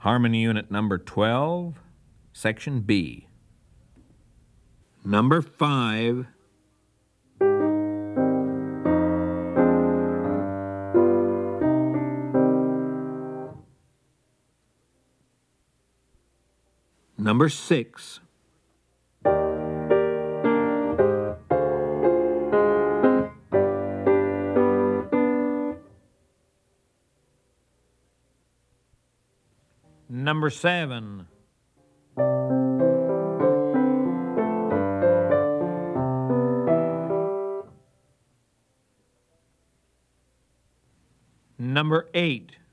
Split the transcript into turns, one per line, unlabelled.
Harmony Unit number 12, Section B. Number 5. Number 6. Number 7. Number 8.